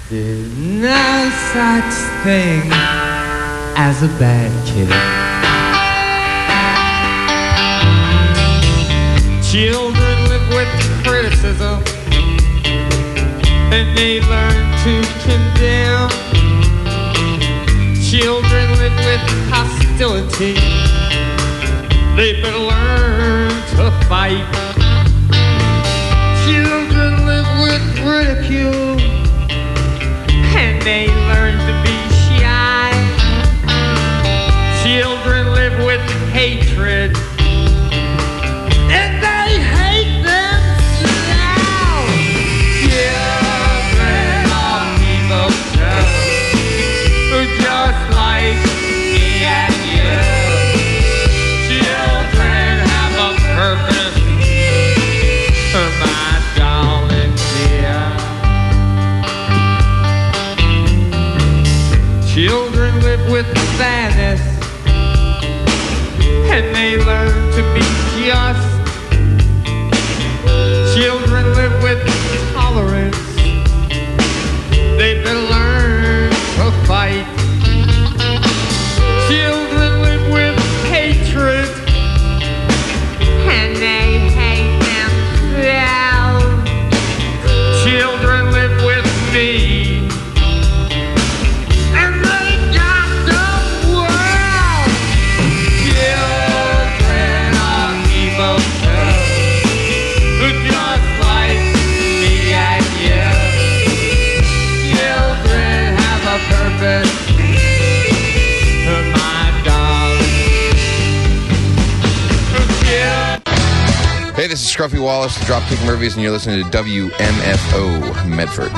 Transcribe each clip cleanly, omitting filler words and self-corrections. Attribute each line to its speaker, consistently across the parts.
Speaker 1: There's no such thing as a bad kid. Children live with criticism, and they learn to condemn. Children live with hostility, they better learn to fight. Children live with ridicule, and they learn to be shy. Children live with hatred, and they hate themselves. Children are evil too, just like me and you. Children have a purpose, my darling dear. Children live with sadness, and they learn to be just. Children live with tolerance, they better learn to fight. Children live with hatred, and they hate themselves. Children live with me, and they got the world. Children are evil too, just like me and you. Children have a purpose, my darling.
Speaker 2: Hey, this is Scruffy Wallace, the Dropkick Murphys, and you're listening to WMFO Medford.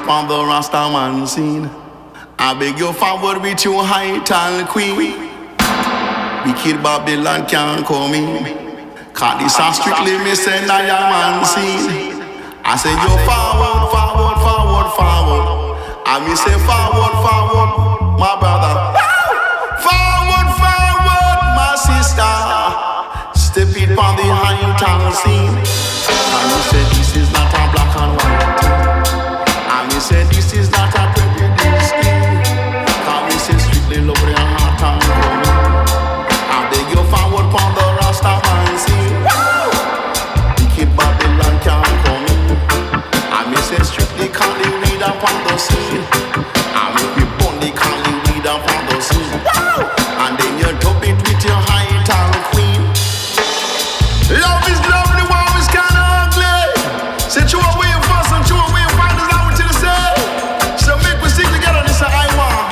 Speaker 3: on the Rastaman scene. I beg you forward with your height and queen. Wicked Babylon can't come in. Cause this a strictly me say Diamond scene. I say you forward, forward, forward, forward. I me say forward, forward, my brother. Forward, forward, my sister. Step it on the height and scene. And me say this is not a black and white. And me say this is not a prejudice thing. Cause me say strictly love your heart and coming. I beg you forward on the Rastaman scene. Wicked Babylon can't come in. I me say strictly call the weed up on the scene. I make we burn the call the weed up on the scene. And then you dub it with your height and queen. Love is lovely, wow is kinda ugly. Say you away your fuss and you away your find is out to the say. So make we stick together, this is I want.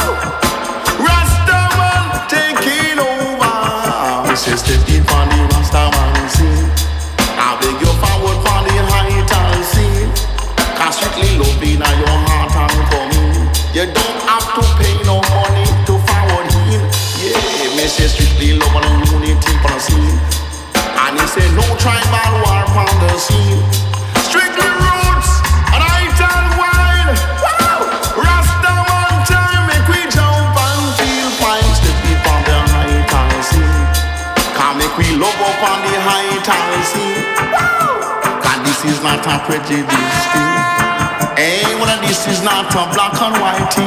Speaker 3: Rastaman taking over. This is the deep on the Rastaman scene. I beg you forward for the height and scene. Cause strictly love in your heart and coming. You don't have to pay no money to forward him. Yeah, me say strictly love and unity for the scene. And he say no tribal war on the scene. Strictly roots and height and wine. Rastaman time make we jump and feel fine. Step deep on the height and scene. Can make we love up on the height and scene. Cause this is not a prejudice thing. Hey, well this is not a black and white thing.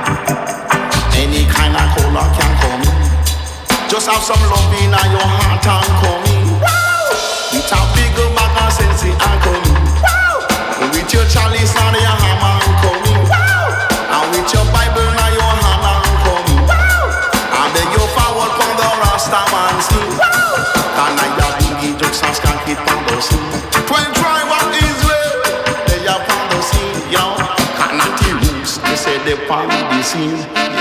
Speaker 3: Any kind of color can come in. Just have some love in your heart and come in. With a bigger bag of sense and come in. With your chalice and your hammer and come in. And with your Bible and your hand and come in. I beg you forward from the Rastaman scene. Can I have biggie jokes and skank it on the scene. 12 tribe of Israel, they are on the scene, yo. Cannot the roots, they say they on the scene.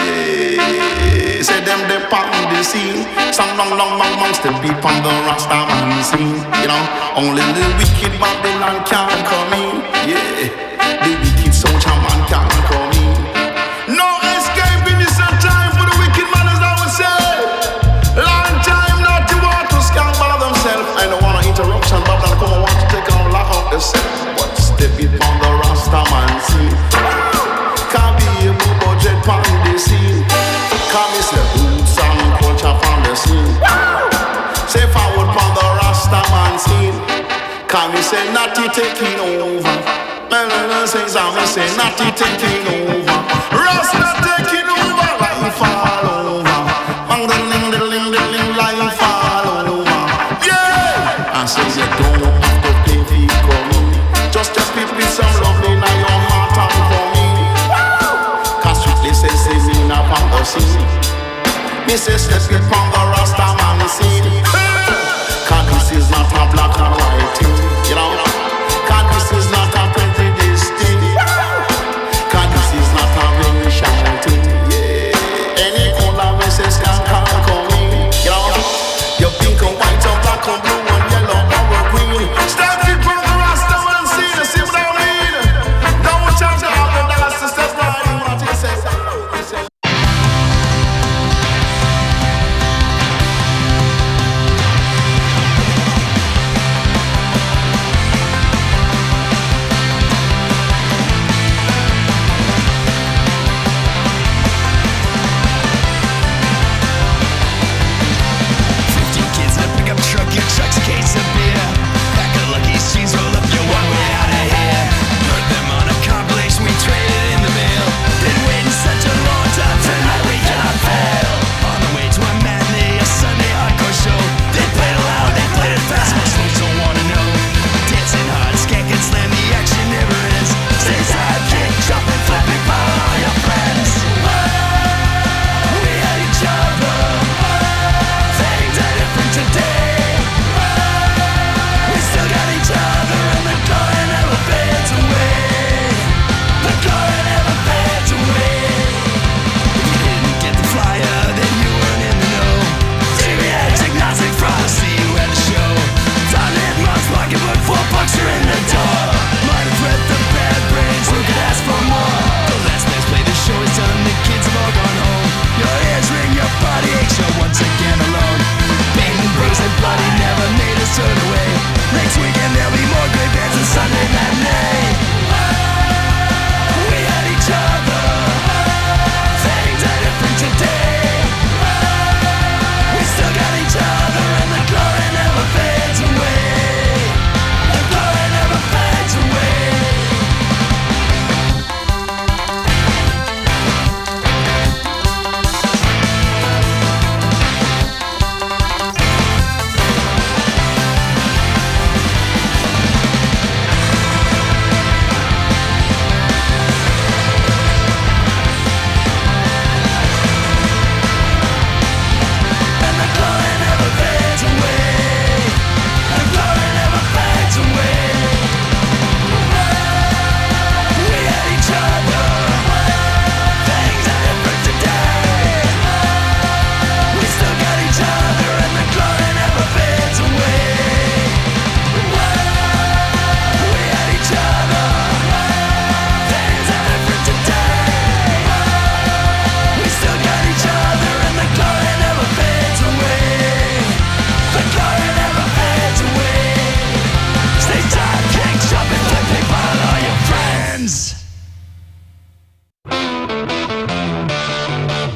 Speaker 3: Yeah, say them they on the scene. Some long amongst the people on the Rastaman scene. You know, only the wicked Babylon can come in. Yeah, the wicked soldier man can come in. No escape in this time for the wicked man, as I would say. Long time not to want to scam by themselves. I don't want an interruption, but I come and want to take on lock up the set. But step it on the Rastaman scene. Can't be able budget on the scene. Can't miss the roots and culture on the scene. Say forward on the Rastaman scene. Can't we say Natty taking over? Say Natty taking over. Rasta taking over. Life all over. Life all over. Yeah. I say you don't have to pay for coming. Just speak with some love in your heart and coming. Cause strictly say me up on the scene. Me say step it on the Rastaman scene. Cause this is not a black and white thing, you know. Cause this is not a prejudice thing. Cause this is not a racial thing, yeah. Any color races can come in, you know. You're pink and white and black and blue and yellow or green. Step it from the Rastaman scene, see what I mean. Don't change the other dance to step right in what he says.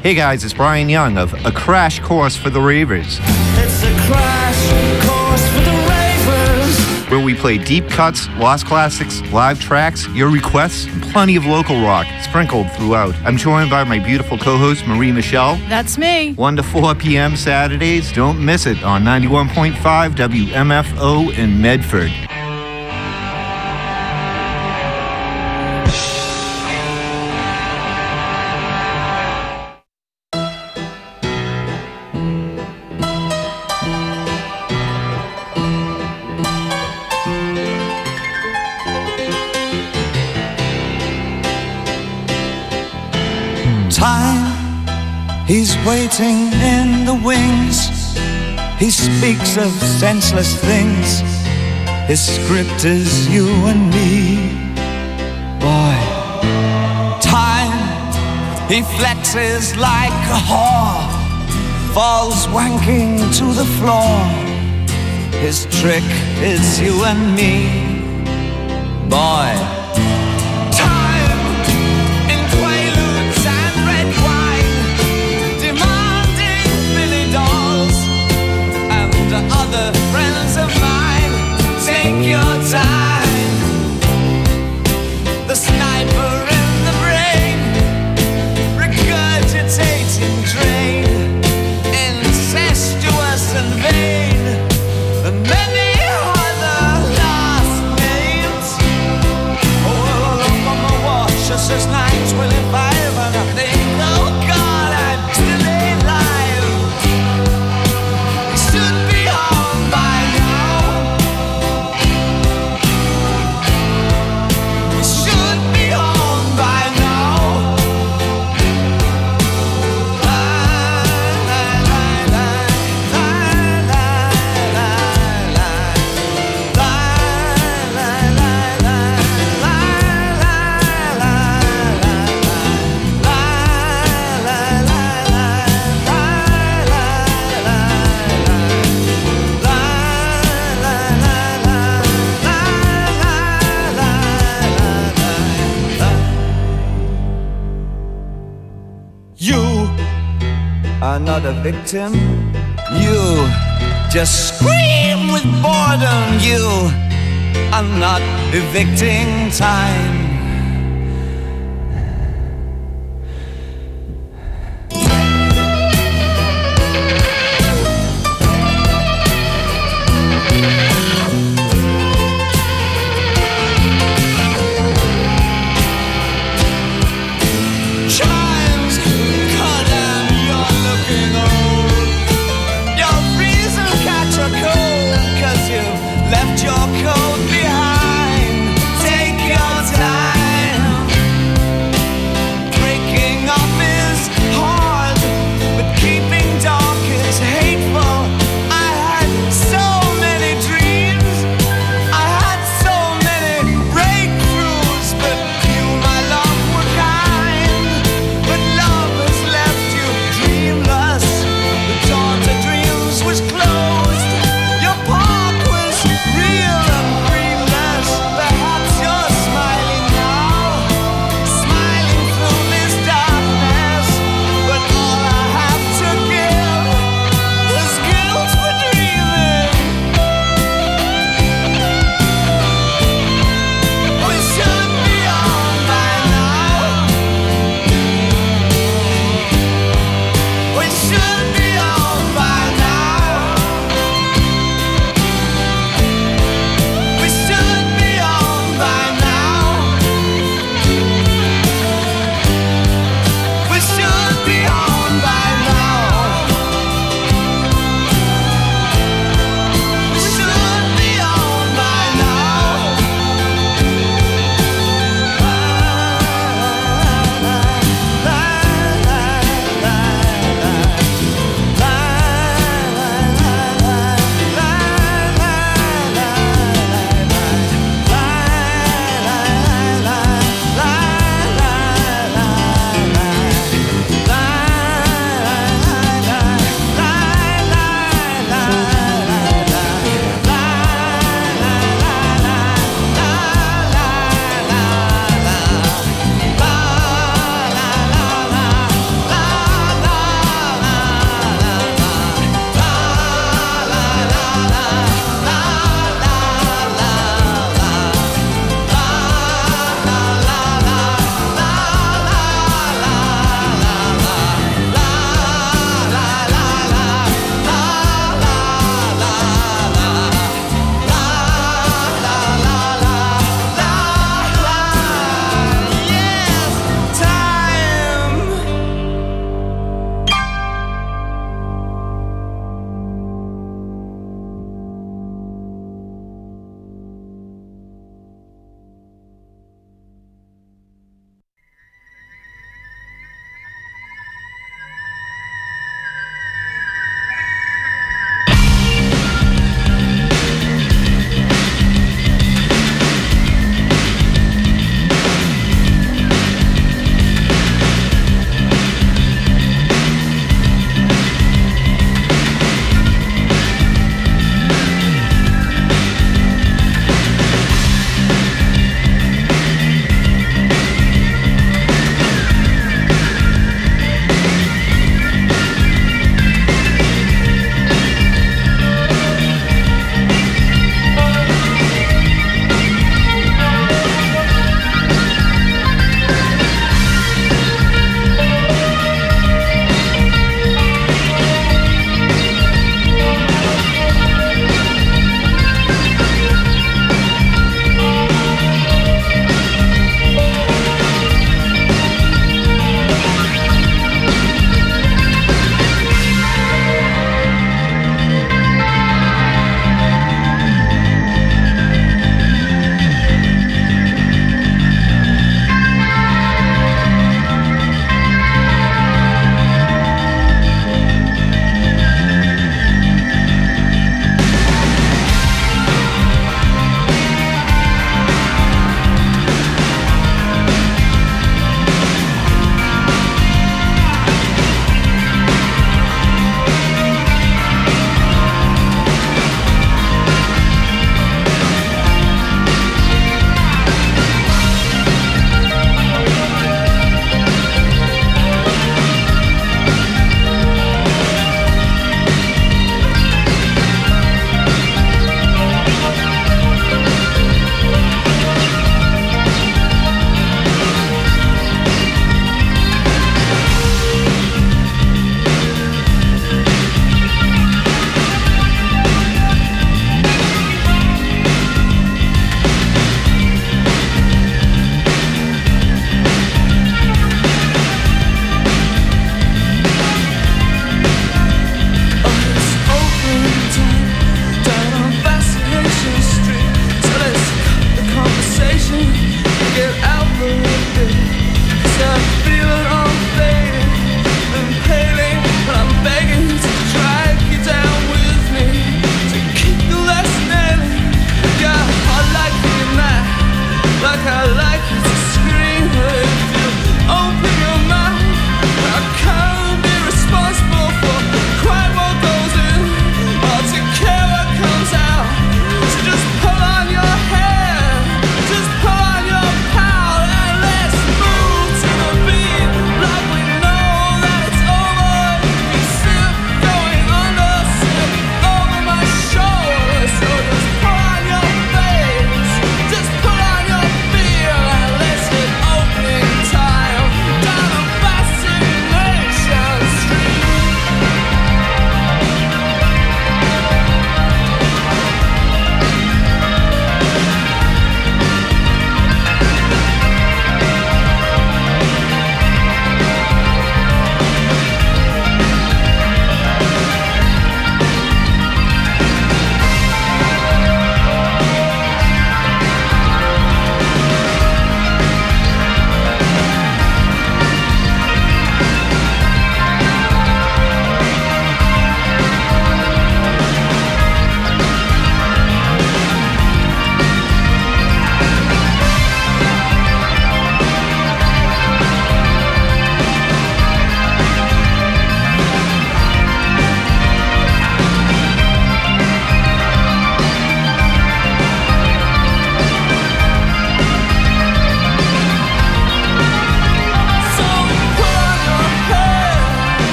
Speaker 4: Hey guys, it's Brian Young of A Crash Course for the Ravers.
Speaker 5: It's a crash course for the Ravers.
Speaker 4: Where we play deep cuts, lost classics, live tracks, your requests, and plenty of local rock sprinkled throughout. I'm joined by my beautiful co-host, Marie Michelle.
Speaker 6: That's me.
Speaker 4: 1 to 4 p.m. Saturdays. Don't miss it on 91.5 WMFO in Medford.
Speaker 5: He's waiting in the wings. He speaks of senseless things. His script is you and me. Boy, time, he flexes like a whore, falls wanking to the floor. His trick is you and me. Boy, other friends of mine, take your time. The sniper in the brain, regurgitating drain, incestuous and vain, and many other last names. Oh, look on my watch, it says 9:25, and I think, oh God, I'm still alive. Not a victim, you just scream with boredom. You are not evicting time. Left your coat behind. Take your time.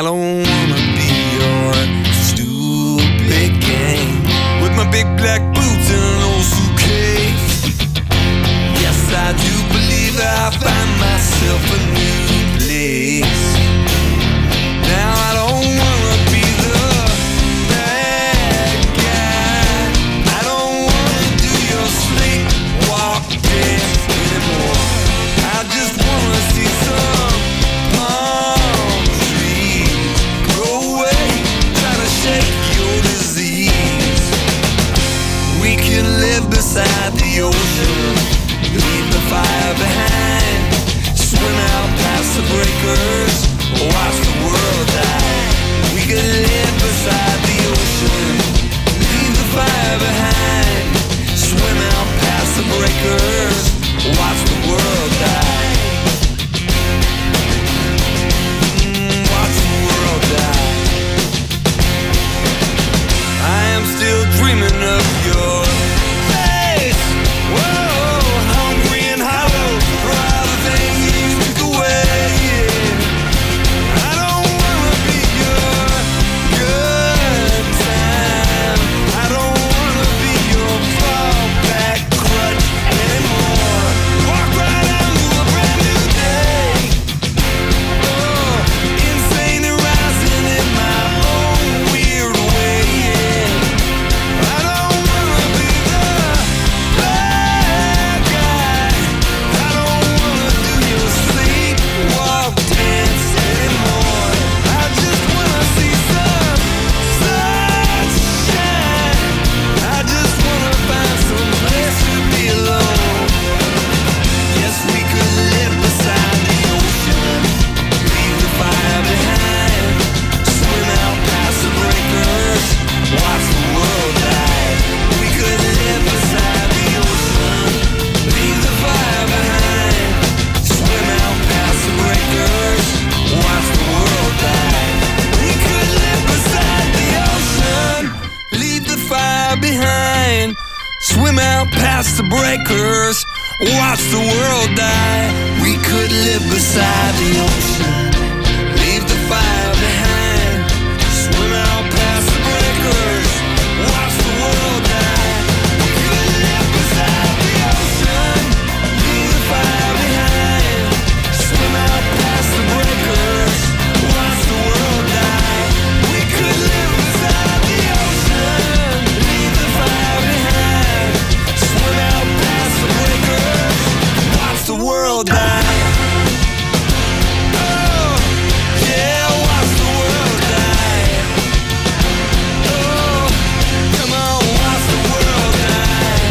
Speaker 5: don't wanna be your stupid game with my big black boots and an old suitcase. Yes, I do believe that I find myself a new place. Now I don't wanna be the bad guy. I don't wanna do your sleepwalk dance anymore. I just wanna see some palm trees grow away, try to shake your disease. We can live beside the ocean, leave the fire behind, swim out past the breakers, watch the world die. We could live beside the ocean, leave the fire behind, swim out past the breakers, watch the world die. Watch the world die. I am still dreaming of your face. Whoa, hungry and hollow, for all the things you took away. I don't wanna be your good time. I don't wanna be your fallback crutch anymore. Walk right out to a brand new day. Oh, insane and rising in my own weird way. I don't wanna be the bad guy. I don't wanna do your sleepwalk dance anymore. I just wanna see some sunshine. I just wanna find some place to be alone. Yes, we could live beside the ocean, leave the fire behind, swim out past the breakers, watch the world die. We could live beside the ocean, leave the fire behind, swim out past the breakers, watch the world die. We could live beside the ocean, leave the fire behind, swim out past the breakers, watch the world die. We could live beside the ocean, leave the fire behind, swim out past the breakers, watch the world die. We could live beside the ocean, leave the fire behind, swim out past the breakers, watch the world die. We could live beside the ocean, leave the fire behind, swim out past the breakers, watch the world die. Oh, yeah, watch the world die. Oh, come on, watch the world die.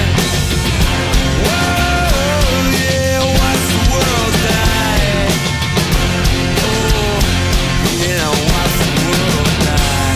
Speaker 5: Whoa, yeah, watch the world die. Oh, yeah, watch the world die.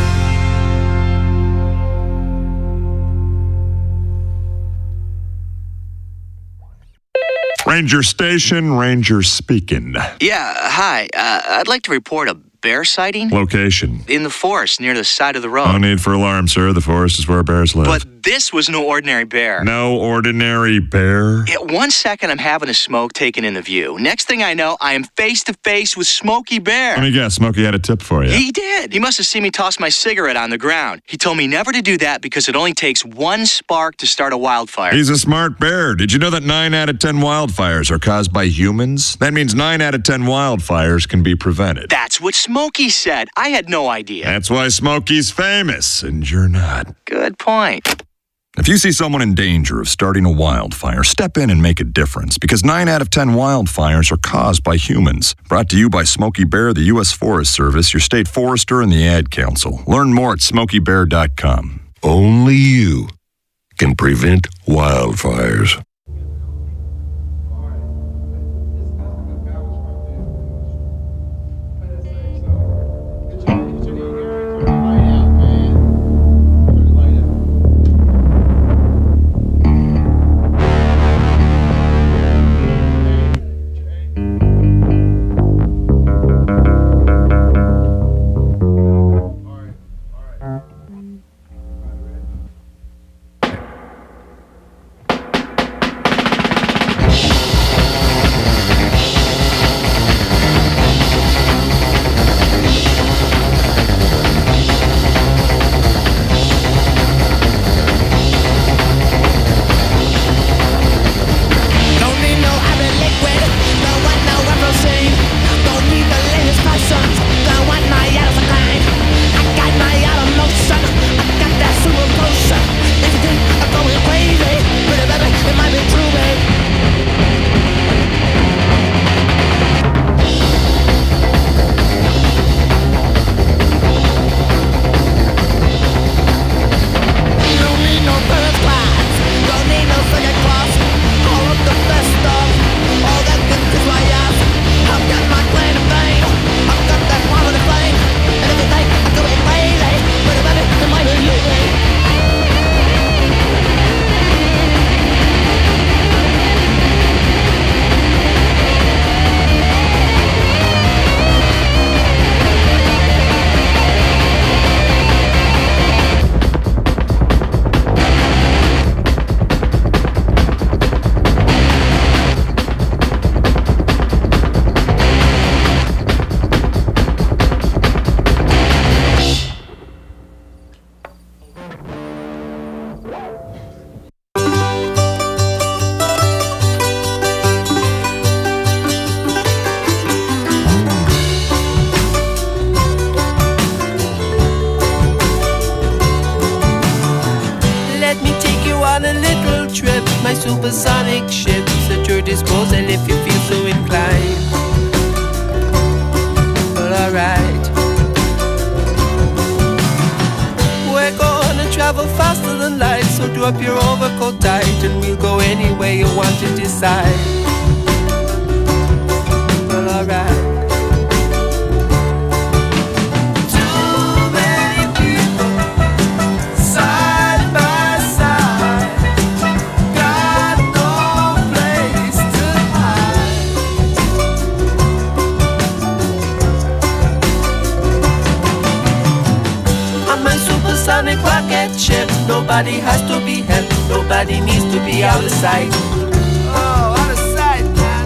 Speaker 6: Ranger Station, Ranger speaking.
Speaker 7: Yeah, hi. I'd like to report a bear sighting
Speaker 6: Location.
Speaker 7: in the forest near the side of the road.
Speaker 6: No need for alarm, sir. The forest is where bears live.
Speaker 7: But this was no ordinary bear.
Speaker 6: No ordinary bear.
Speaker 7: Yeah, 1 second, I'm having a smoke taking in the view. Next thing I know, I am face to face with Smokey Bear.
Speaker 6: Let me guess, Smokey had a tip for you.
Speaker 7: He did. He must have seen me toss my cigarette on the ground. He told me never to do that because it only takes one spark to start a wildfire.
Speaker 6: He's a smart bear. Did you know that 9 out of 10 wildfires are caused by humans? That means 9 out of 10 wildfires can be prevented.
Speaker 7: That's what Smokey said. I had no idea.
Speaker 6: That's why Smokey's famous, and you're not.
Speaker 7: Good point.
Speaker 6: If you see someone in danger of starting a wildfire, step in and make a difference, because 9 out of 10 wildfires are caused by humans. Brought to you by Smokey Bear, the U.S. Forest Service, your state forester, and the Ad Council. Learn more at smokeybear.com.
Speaker 8: Only you can prevent wildfires.
Speaker 9: supersonic ships at your disposal if you feel so inclined. Well, alright. We're gonna travel faster than light, so do up your overcoat tight, and we'll go anywhere you want to decide. Well, alright. Sonic rocket ship, nobody has to be helped, nobody needs to be out of sight. Oh, out of sight, man.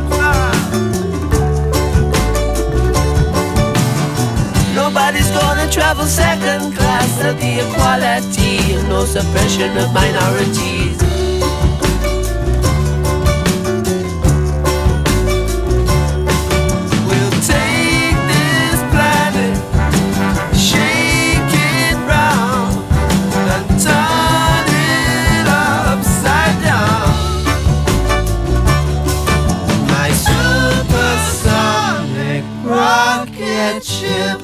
Speaker 9: Nobody's gonna travel second class, there'll be equality and no suppression of minorities. We'll take this planet, shake it round, and turn it upside down. My supersonic rocket ship.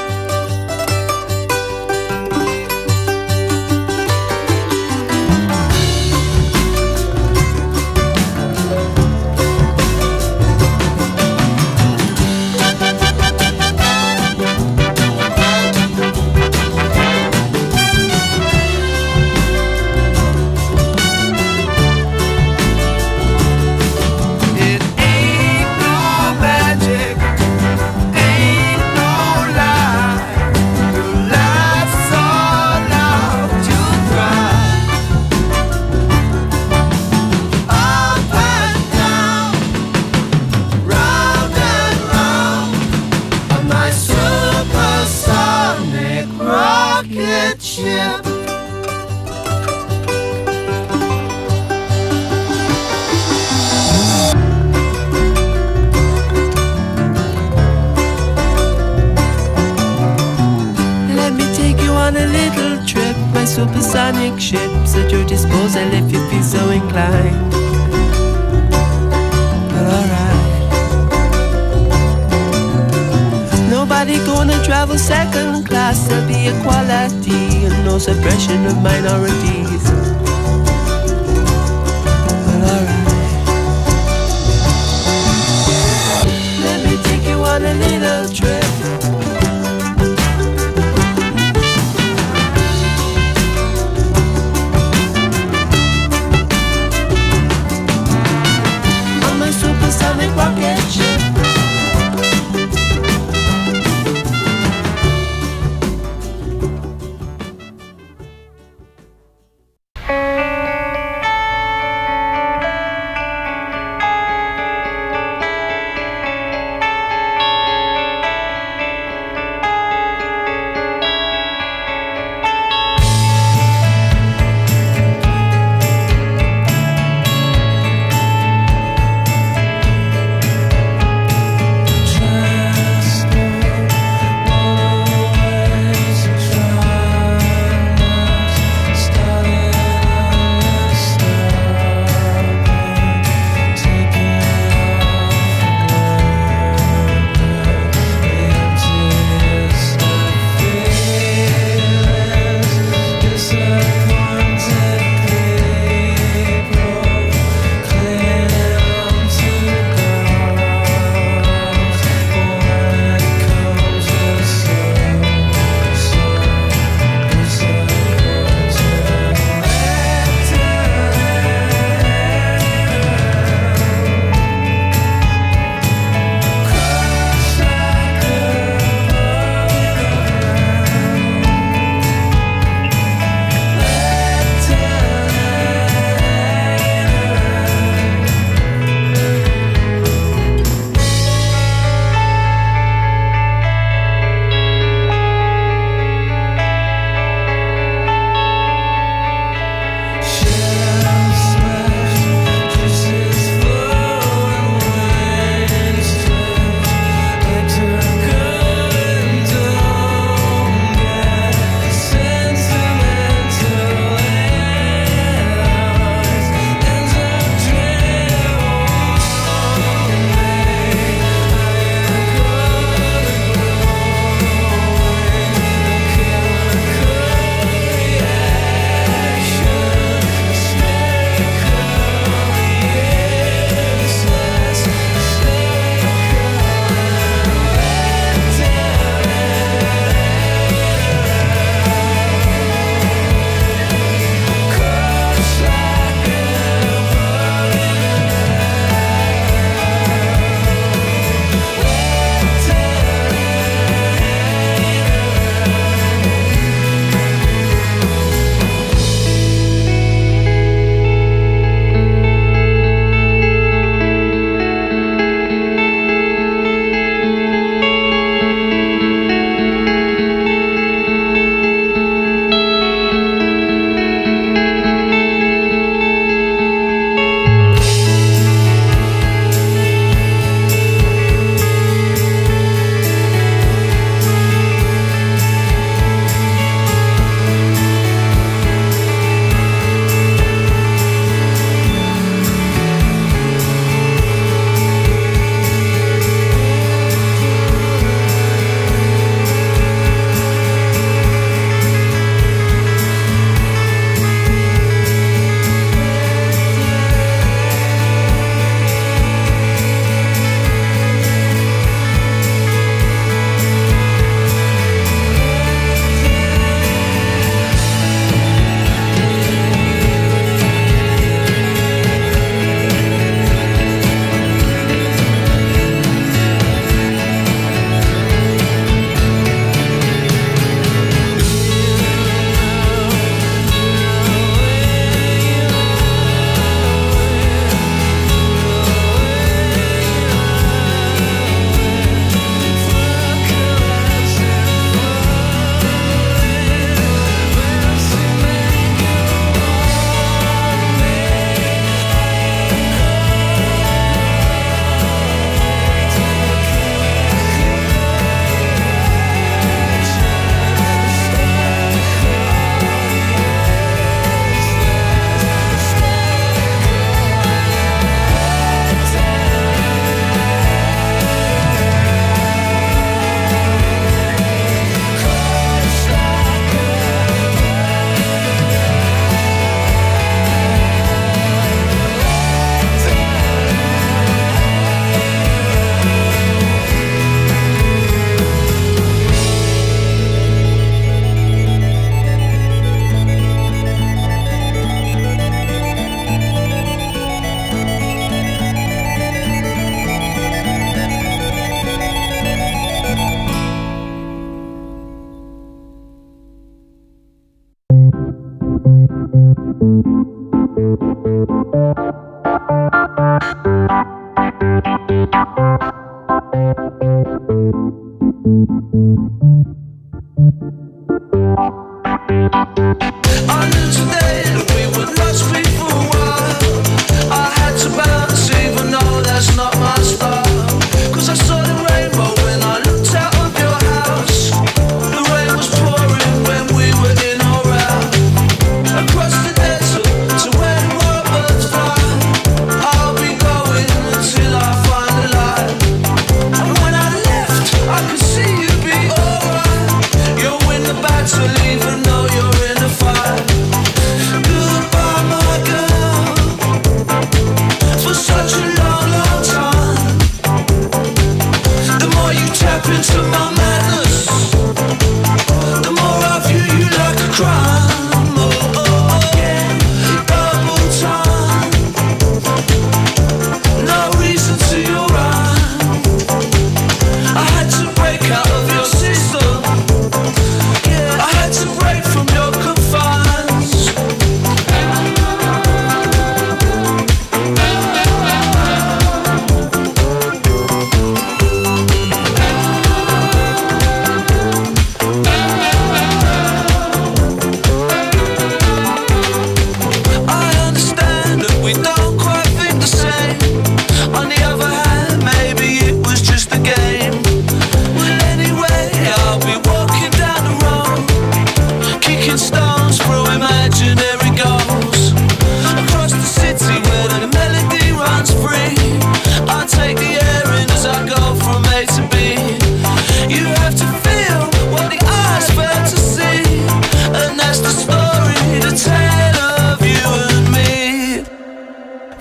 Speaker 9: Supersonic ships at your disposal if you feel so inclined. Well, alright. Nobody gonna travel second class, there'll be equality and no suppression of minorities. Well, alright. Let me take you on a little trip. Rocket ship.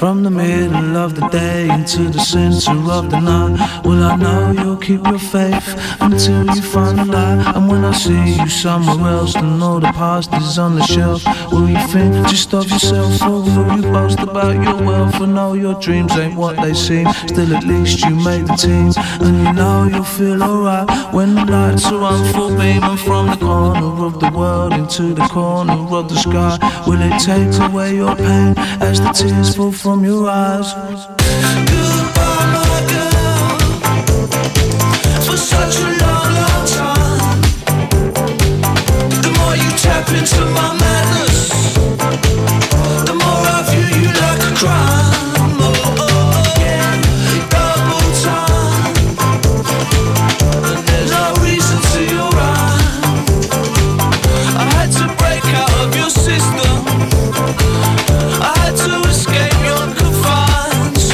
Speaker 10: From the middle of the day into the center of the night. Well, I know you'll keep your faith until you find the light. And when I see you somewhere else, then all the past is on the shelf. Will you think just of yourself, or will you boast about your wealth? And know your dreams ain't what they seem. Still, at least you made the team, and you know you'll feel alright when the lights are on full beam. And from the corner of the world into the corner of the sky, will it take away your pain as the tears fall from your eyes? Goodbye, my girl, for such a long, long time. The more you tap into my madness, the more I view you like a crime. Oh, oh, oh, yeah, double time, and there's no reason to your rhyme. I had to break out of your system, I had to escape your confines.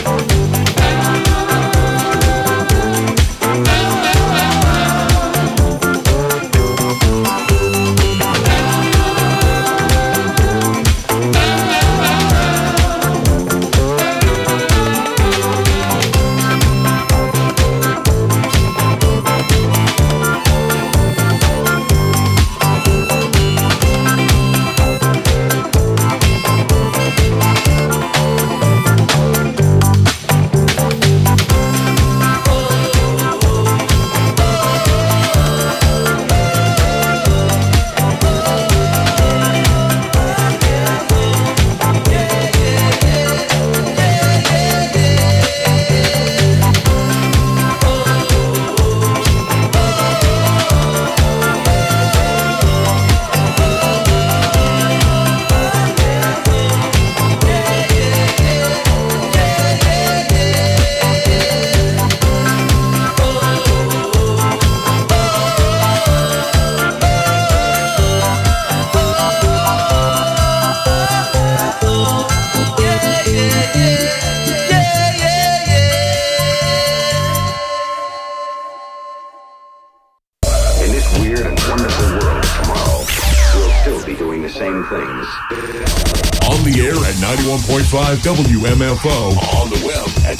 Speaker 11: On the air at 91.5 WMFO. On the web at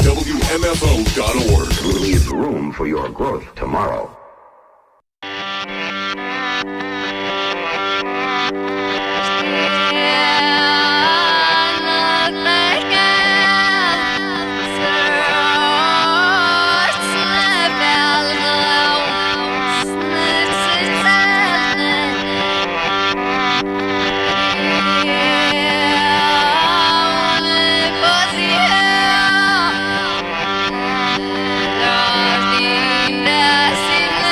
Speaker 11: WMFO.org.
Speaker 12: Leave room for your growth tomorrow.
Speaker 13: Sing